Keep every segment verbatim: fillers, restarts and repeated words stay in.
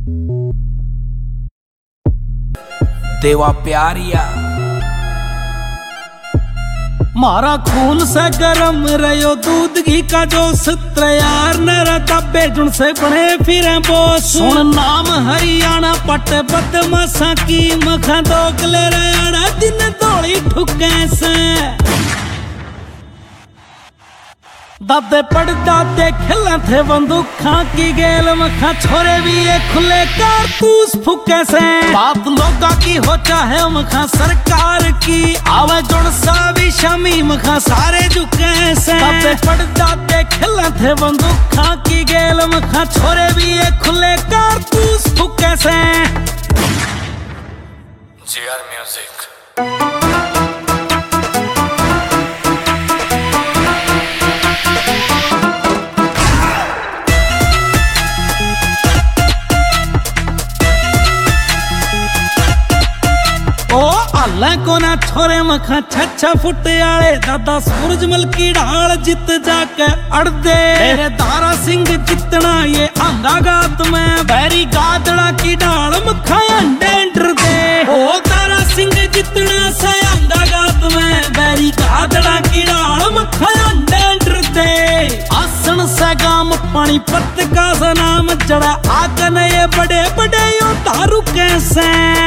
देवा प्यारिया मारा खून से गरम रहो दूध घी का जो सत्र यार नरा दबे जुन से बने फिर बोस सुन नाम हरियाणा पट बदमाशा की मखा दोगले रयाड़ा दिन दौड़ी ठुके से दादे पड़ दादे खिला थे बंदूखा की गेल मखा छोरे भी ये खुले कारतूस फुके से बात लोगा की हो चाहे मखा सरकार की आवे जुड़ सा भी शमी मखा सारे झुके से दादे पड़ दादे खिला थे बंदूखा की गेल मखा छोरे भी ये खुले कारतूस फुके से जी आर म्यूजिक। को ना छोरे मखा छछा फुट आले दादा सूरजमल की ढाल जित जाके अड़ दे तेरे दारा सिंह जितना ये आंगा गात में बैरी गादड़ा की ढाल मखा अंडेंडर दे ओ दारा सिंह जितना से आंगा गात में बैरी गादड़ा की ढाल मखा अंडेंडर दे आसन से गाम पानी पत्त का सा नाम जड़ा आगन ये बड़े बड़े यो दारू कैसे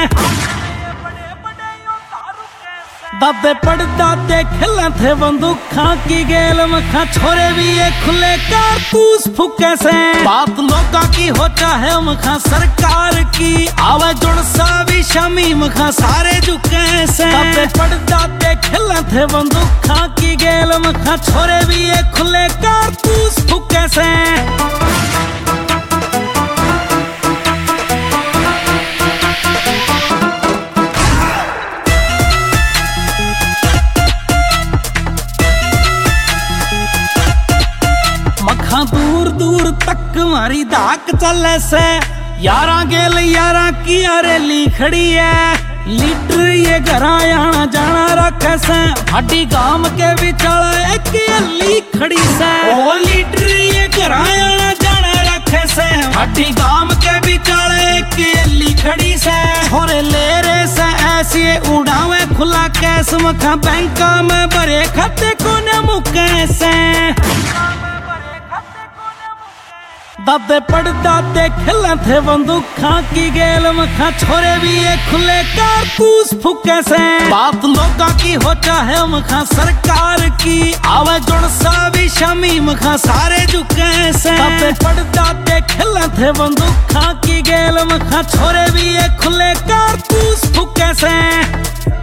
दादे पड़ दादे खिला थे बंदूखा की गेल मखा छोरे भी ये खुले कारतूस फुके से बात लोगा की हो चाहे मखा सरकार की आवे जुड़ सा भी शमी मखा सारे झुके से दादे पड़ दादे खिला थे बंदूखा की गेल मखा छोरे भी ये खुले कारतूस फुके से दूर दूर तक मारी धाक चले से यारा गेल यारा की अरेली खड़ी है लीटर ये घरा आना जाना रखे से हड्डी गांव के बिचाला एक अली खड़ी से ओ लीटर ये घरा आना जाना रखे से हड्डी गांव के बिचाला एक अली खड़ी से छोरे ले रे से ऐसे उड़ावे खुला कैस मखा बैंका में भरे खाते कोने मुके से दादे पड़ दादे खिला थे बंदूखा की गेल मखा छोरे भी ये खुले कारतूस फुके से बात लोगा की हो चाहे मखा सरकार की आवे जुड़ सा भी शमी मखा सारे झुके से दादे पड़ दादे खिला थे बंदूखा की गेल मखा छोरे भी ये खुले कारतूस फुके से।